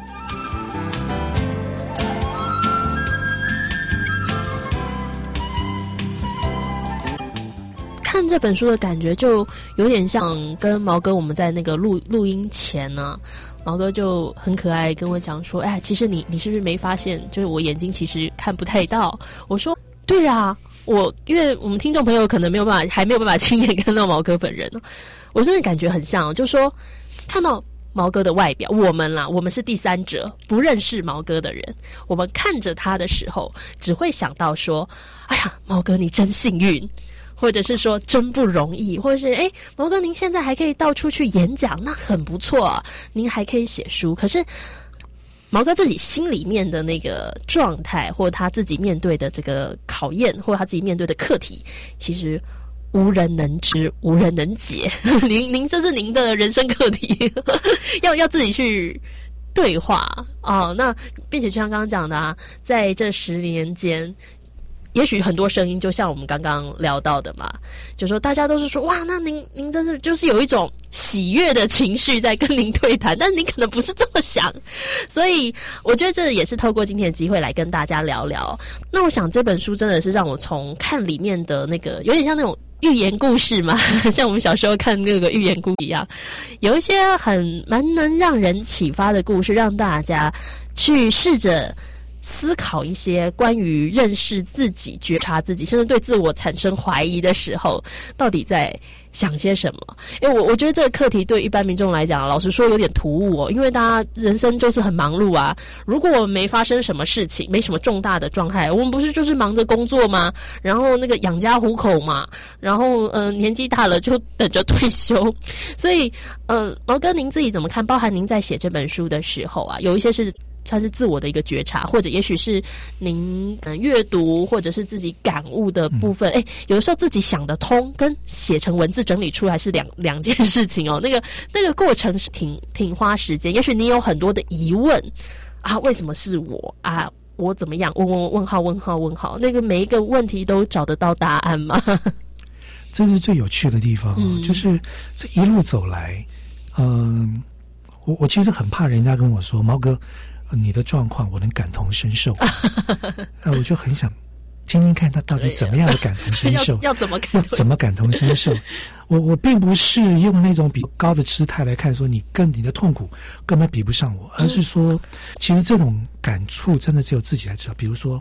看这本书的感觉就有点像跟毛哥我们在那个录音前呢，毛哥就很可爱跟我讲说，哎，其实你是不是没发现，就是我眼睛其实看不太到。我说对啊，因为我们听众朋友可能还没有办法亲眼看到毛哥本人，我真的感觉很像，就说看到毛哥的外表，我们是第三者，不认识毛哥的人，我们看着他的时候只会想到说，哎呀，毛哥你真幸运，或者是说真不容易，或者是毛哥您现在还可以到处去演讲，那很不错，您还可以写书。可是毛哥自己心里面的那个状态，或他自己面对的这个考验，或他自己面对的课题，其实无人能知，无人能解。您这是您的人生课题，要自己去对话哦。那并且就像刚刚讲的啊，在这10年间，也许很多声音就像我们刚刚聊到的嘛，就说大家都是说哇，那您真是就是有一种喜悦的情绪在跟您对谈，但您可能不是这么想，所以我觉得这也是透过今天的机会来跟大家聊聊。那我想这本书真的是让我从看里面的那个有点像那种寓言故事嘛，像我们小时候看那个寓言故事一样，有一些蛮能让人启发的故事，让大家去试着思考一些关于认识自己、觉察自己，甚至对自我产生怀疑的时候，到底在想些什么？因为我觉得这个课题对一般民众来讲，老实说有点突兀哦，因为大家人生就是很忙碌啊。如果我们没发生什么事情，没什么重大的状态，我们不是就是忙着工作吗？然后那个养家糊口嘛，然后年纪大了就等着退休。所以毛哥您自己怎么看？包含您在写这本书的时候啊，有一些它是自我的一个觉察，或者也许是您阅读或者是自己感悟的部分。有的时候自己想得通跟写成文字整理出来是两件事情哦。那个过程是挺花时间。也许你有很多的疑问啊，为什么是我啊？我怎么样？问号，那个每一个问题都找得到答案吗？ 这是最有趣的地方就是这一路走来，我其实很怕人家跟我说，毛哥，你的状况我能感同身受。我就很想听听看他到底怎么样的感同身受， 要怎么感同身受。我并不是用那种比高的姿态来看说你的痛苦根本比不上我，而是说其实这种感触真的只有自己才知道。比如说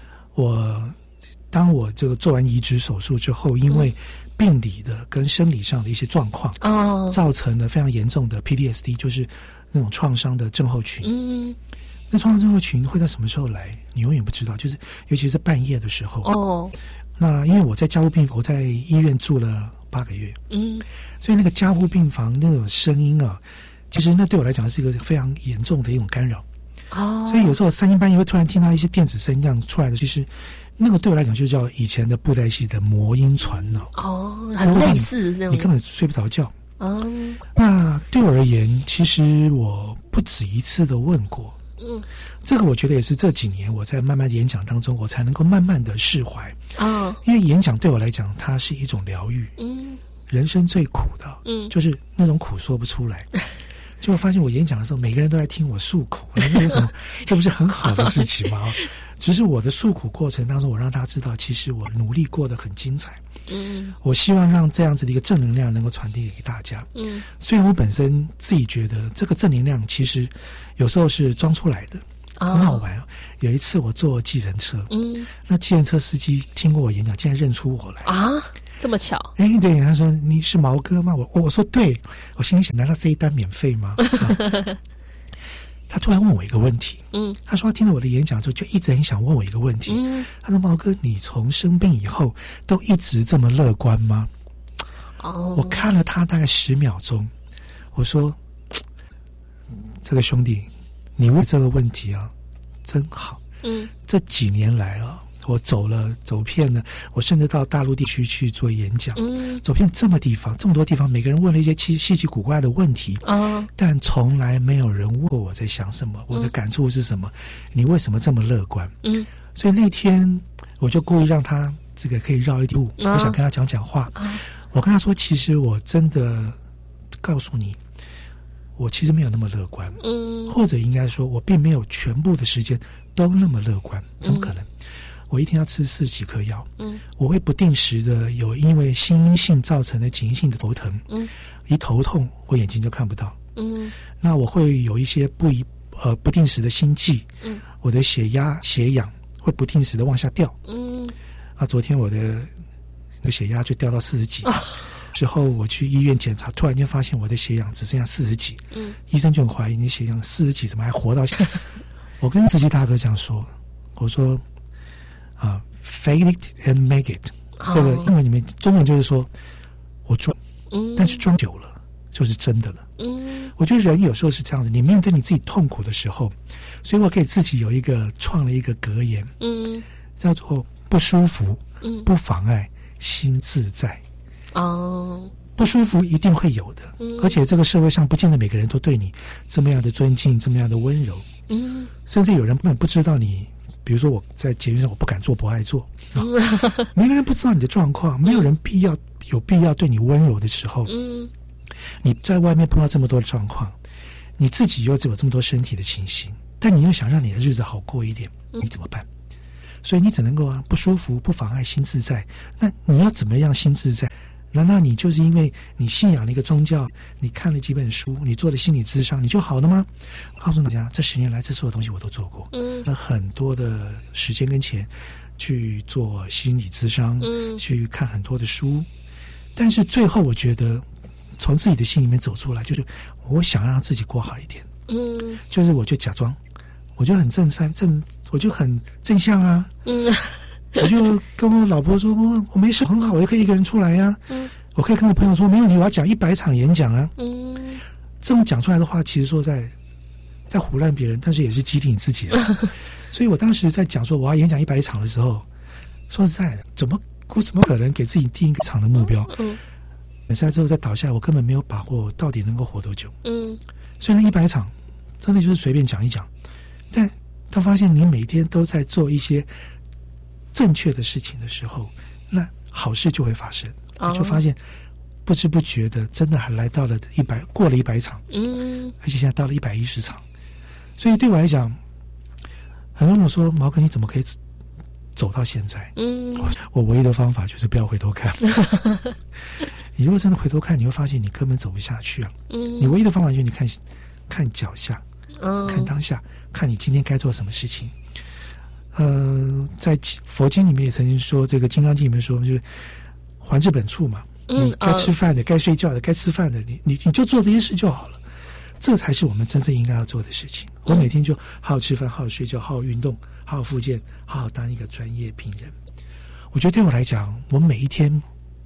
当我这个做完移植手术之后，因为病理的跟生理上的一些状况造成了非常严重的 PTSD， 就是那种创伤的症候群。那创伤症候群会在什么时候来你永远不知道，就是尤其是半夜的时候。那因为我在加护病房，我在医院住了8个月，所以那个加护病房那种声音啊，其实那对我来讲是一个非常严重的一种干扰。所以有时候3更半夜会突然听到一些电子声这样出来的，其实那个对我来讲就叫以前的布袋戏的魔音传脑。 很类似那种， 你根本睡不着觉。那对我而言，其实我不止一次的问过。这个我觉得也是这几年我在慢慢演讲当中，我才能够慢慢的释怀。因为演讲对我来讲，它是一种疗愈。人生最苦的，就是那种苦说不出来。结果发现我演讲的时候，每个人都在听我诉苦，那为什么？这不是很好的事情吗？只是我的诉苦过程当中，我让大家知道，其实我努力过得很精彩。我希望让这样子的一个正能量能够传递给大家。虽然我本身自己觉得这个正能量其实有时候是装出来的，很好玩。有一次我坐计程车，那计程车司机听过我演讲，竟然认出我来啊！ 这么巧？ 对，他说你是毛哥吗？我说对，我心里想，难道这一单免费吗？他突然问我一个问题，他说他听了我的演讲之后，就一直很想问我一个问题。他说毛哥，你从生病以后都一直这么乐观吗？我看了他大概10秒钟，我说这个兄弟，你问这个问题啊，真好。这几年来啊， 我走遍了，我甚至到大陆地区去做演讲，走遍这么多地方，每个人问了一些稀奇古怪的问题，但从来没有人问过我在想什么，我的感触是什么，你为什么这么乐观？所以那天我就故意让他这个可以绕一点路，我想跟他讲话，我跟他说，其实我真的告诉你，我其实没有那么乐观，或者应该说我并没有全部的时间都那么乐观，怎么可能？我一天要吃40几颗药，我会不定时的有因为心因性造成的紧急性的头疼，一头痛我眼睛就看不到，那我会有一些不定时的心悸，我的血压血氧会不定时的往下掉，昨天我的血压就掉到40几，之后我去医院检查，突然间发现我的血氧只剩下40几，医生就很怀疑你血氧40几怎么还活到现在。我跟司机大哥这样说，我说fake it and make it，这个英文里面中文就是说我装，但是装久了就是真的了。我觉得人有时候是这样子，你面对你自己痛苦的时候，所以我给自己创了一个格言，叫做不舒服不妨碍心自在。不舒服一定会有的，而且这个社会上不见得每个人都对你这么样的尊敬，这么样的温柔，甚至有人根本不知道你，比如说我在捷运上我不敢坐不爱坐，每个人不知道你的状况，没有人有必要对你温柔的时候，你在外面碰到这么多的状况，你自己又只有这么多身体的情形，但你又想让你的日子好过一点，你怎么办？所以你只能够不舒服不妨碍心自在。那你要怎么样心自在？难道你就是因为你信仰了一个宗教，你看了几本书，你做了心理咨商，你就好了吗？我告诉大家，这10年来这所有东西我都做过，那很多的时间跟钱去做心理咨商，去看很多的书，但是最后我觉得从自己的心里面走出来，就是我想让自己过好一点，就是我就假装，我就很我就很正向啊，我就跟我老婆说，我没事很好，我也可以一个人出来呀，我可以跟我朋友说没问题，我要讲100场演讲啊，这么讲出来的话，其实说在唬烂别人，但是也是激励你自己啊。所以我当时在讲说我要演讲100场的时候，说实在的，我怎么可能给自己定一个场的目标？比赛之后再倒下来，我根本没有把握我到底能够活多久。所以那100场真的就是随便讲一讲，但当发现你每天都在做一些正确的事情的时候，那好事就会发生。你就发现不知不觉的真的还来到了过了100场，而且现在到了110场。所以对我来讲，很多人说毛哥你怎么可以走到现在？我唯一的方法就是不要回头看。你如果真的回头看，你会发现你根本走不下去啊。你唯一的方法就是你看脚下，看当下，看你今天该做什么事情。在佛经里面也曾经说，这个《金刚经》里面说，就是还治本处嘛。你该吃饭的、该睡觉的、该吃饭的，你就做这些事就好了。这才是我们真正应该要做的事情。我每天就好好吃饭，好好睡觉，好好运动，好好复健，好好当一个专业病人。我觉得对我来讲，我每一天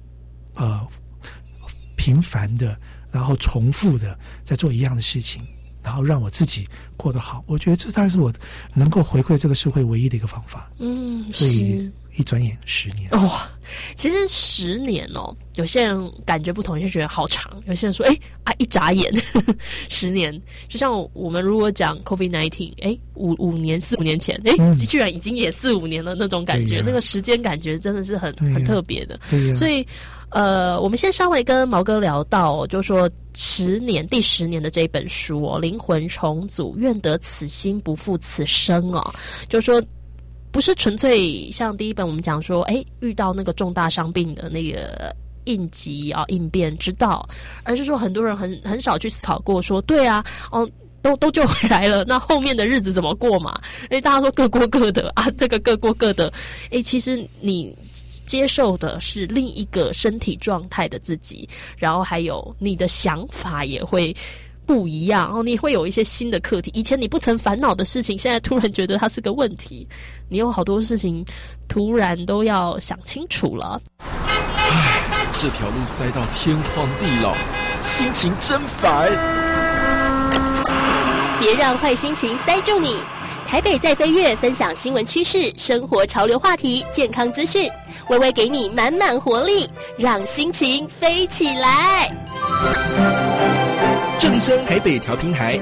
频繁的，然后重复的在做一样的事情，然后让我自己过得好，我觉得这才是我能够回馈这个社会唯一的一个方法。所以一转眼10年。 其实10年有些人感觉不同，就觉得好长。有些人说一眨眼10年，就像我们如果讲 COVID-19， 4-5年前，居然已经也4-5年了，那种感觉，那个时间感觉真的是很特别的。所以我们先稍微跟毛哥聊到就是说第10年的这一本书灵魂重组，愿得此心不负此生就是说不是纯粹像第一本我们讲说遇到那个重大伤病的那个应急应变之道，而是说很多人很少去思考过说对啊都救回来了，那后面的日子怎么过嘛？大家说各过各的这个各过各的，其实你接受的是另一个身体状态的自己，然后还有你的想法也会不一样你会有一些新的课题，以前你不曾烦恼的事情，现在突然觉得它是个问题，你有好多事情突然都要想清楚了。 这条路塞到天荒地老，心情真烦。 别让坏心情塞住你， 台北在飞跃，分享新闻趋势、生活潮流话题、健康资讯，微微给你满满活力，让心情飞起来。 正声台北调频台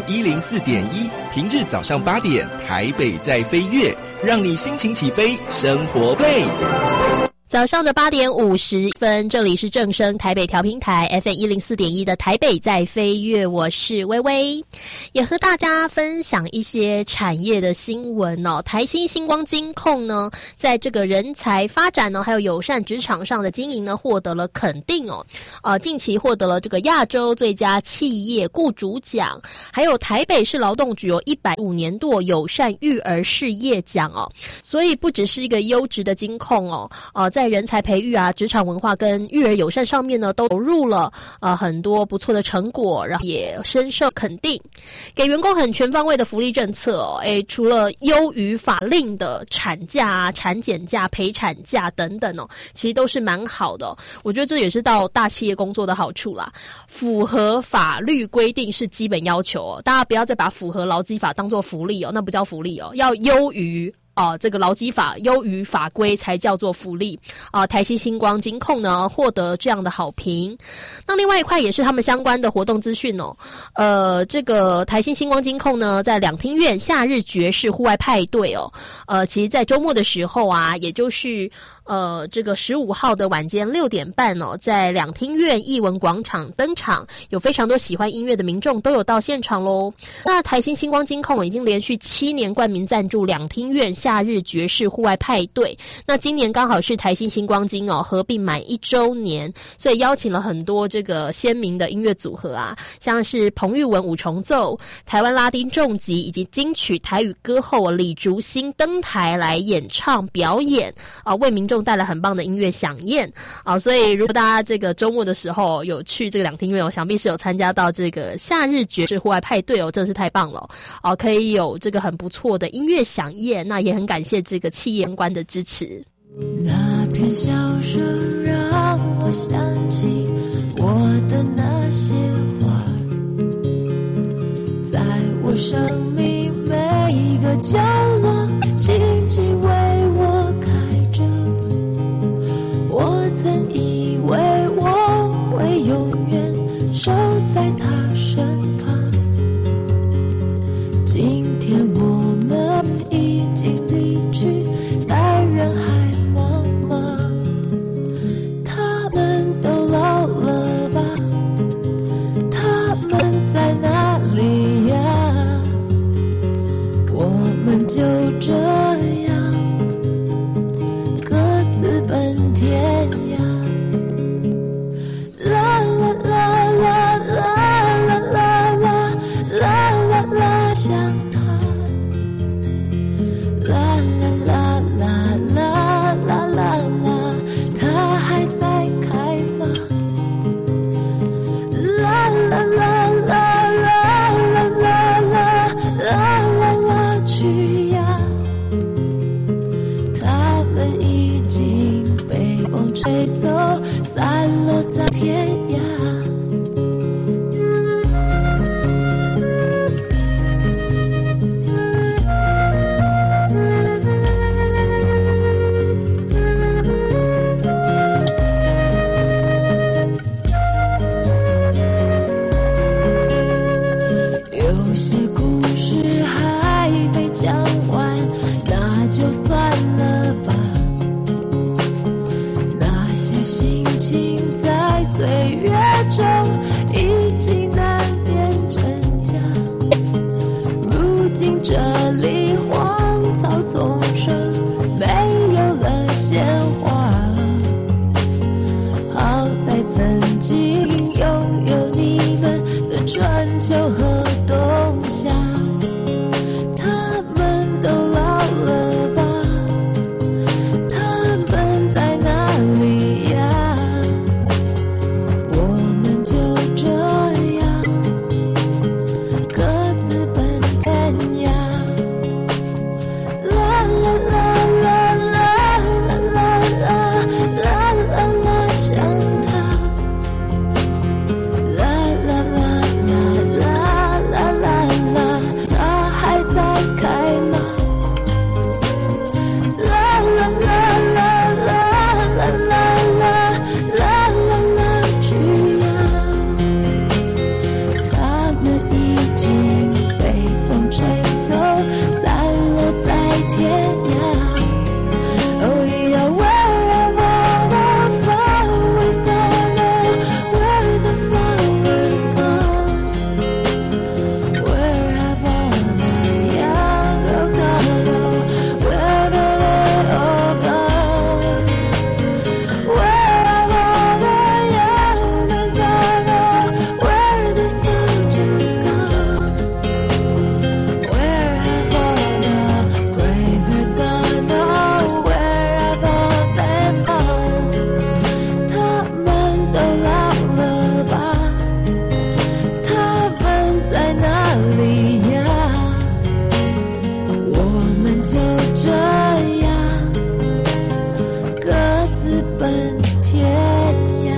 FM104.1，平日早上8点，台北在飞跃，让你心情起飞，生活play。 早上的8点50分，这里是正声台北调频台 FM104.1 的台北在飞跃，我是微微，也和大家分享一些产业的新闻哦。台新星光金控呢，在这个人才发展呢，还有友善职场上的经营呢，获得了肯定哦。近期获得了这个亚洲最佳企业雇主奖，还有台北市劳动局150年度友善育儿事业奖哦。所以不只是一个优质的金控哦，在人才培育啊、职场文化跟育儿友善上面呢，都投入了很多不错的成果，然后也深受肯定，给员工很全方位的福利政策哦。除了优于法令的产假啊、产检假、陪产假等等哦，其实都是蛮好的哦。我觉得这也是到大企业工作的好处啦。符合法律规定是基本要求哦，大家不要再把符合劳基法当作福利哦，那不叫福利哦，要优于这个劳基法优于法规才叫做福利台新星光金控呢获得这样的好评。那另外一块也是他们相关的活动资讯哦。这个台新星光金控呢，在两厅院夏日爵士户外派对哦，其实在周末的时候啊，也就是这个15号的晚间6点半哦，在两厅院艺文广场登场，有非常多喜欢音乐的民众都有到现场咯。那台新星光金控已经连续7年冠名赞助两厅院夏日爵士户外派对，那今年刚好是台新星光金合并满1周年，所以邀请了很多这个鲜明的音乐组合啊，像是彭玉文五重奏、台湾拉丁重击以及金曲台语歌后李竹新登台来演唱表演为民众带来很棒的音乐响宴所以如果大家这个周末的时候有去这个两厅院想必是有参加到这个夏日爵士户外派对真的是太棒了可以有这个很不错的音乐响宴，那也很感谢这个企业相关的支持。 那片笑声让我想起我的那些花，在我生命每一个角落静静为我开着，我曾以为我会永远守在他身旁，今天我们已经离去，但人海茫茫，他们都老了吧？他们在哪里呀？我们就这样各自奔天涯。啦啦啦啦啦啦啦啦啦啦啦，想他。啦啦啦啦啦啦啦啦，他还在开吗？啦啦啦啦啦啦啦啦啦啦，去呀！他们已经被风吹走，散落在天涯。有些故事还没讲完，那就算了吧。那些心情在岁月中已经难辨真假，如今这里荒草丛生，没有了鲜花。好在曾经拥有你们的春秋和冬夏，他们都老了吧？他们在哪里呀？我们就奔天涯。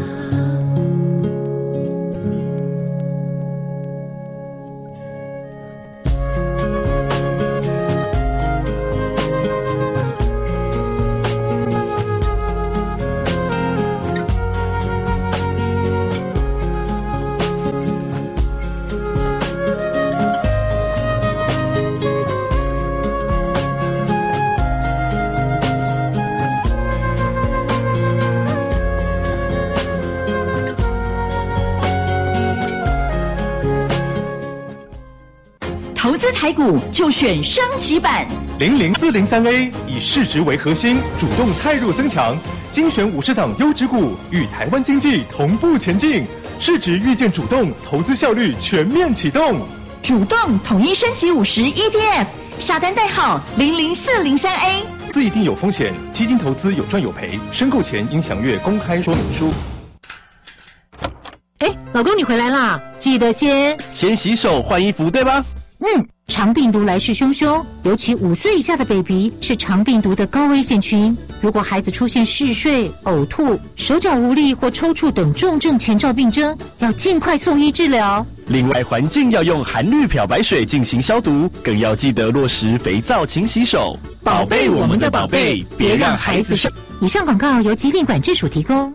投资台股就选升级版 00403A， 以市值为核心，主动汰弱增强，精选50档优质股，与台湾经济同步前进。市值预见主动，投资效率全面启动。 主动统一升级50 ETF， 下单代号00403A。 自一定有风险，基金投资有赚有赔，申购前应详阅公开说明书。 老公你回来啦，记得先洗手换衣服，对吧？ 肠病毒来势汹汹，尤其5岁以下的 baby 是肠病毒的高危险群。如果孩子出现嗜睡、呕吐、手脚无力或抽搐等重症前兆病征，要尽快送医治疗。 另外，环境要用含氯漂白水进行消毒，更要记得落实肥皂勤洗手，宝贝我们的宝贝，别让孩子受。 以上广告由疾病管制署提供。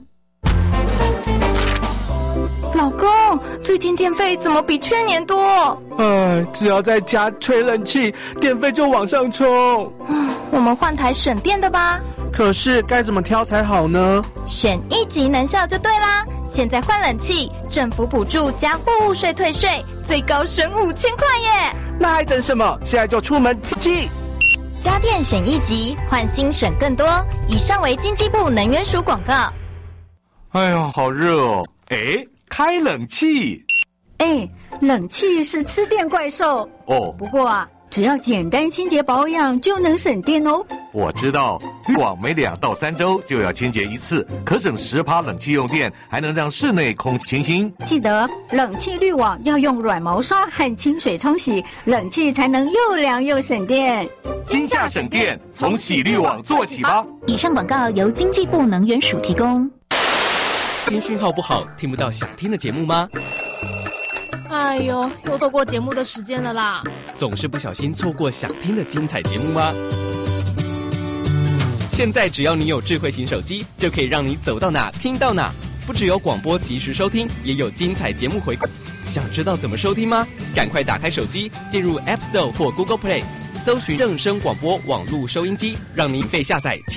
老公，最近电费怎么比去年多？ 只要在家吹冷气，电费就往上冲。 我们换台省电的吧。 可是该怎么挑才好呢？ 选1级能效就对啦。现在换冷气，政府补助加货物税退税，最高省5000块耶！ 那还等什么？现在就出门挑气。 家电选1级，换新省更多。以上为经济部能源署广告。 哎呀，好热哦！开冷气。 冷气是吃电怪兽哦。 不过只要简单清洁保养就能省电哦。 我知道，滤网每2到3周就要清洁1次，可省10%冷气用电，还能让室内空气清新。 记得冷气滤网要用软毛刷和清水冲洗，冷气才能又凉又省电。 今夏省电，从洗滤网做起吧。 以上广告由经济部能源署提供。 听讯号不好，听不到想听的节目吗？ 哎呦，又错过节目的时间了啦！ 总是不小心错过想听的精彩节目吗？现在只要你有智慧型手机，就可以让你走到哪听到哪。不只有广播及时收听，也有精彩节目回馈。想知道怎么收听吗？赶快打开手机，进入 App Store 或 Google Play， 搜寻正声广播网络收音机，让您免费下载。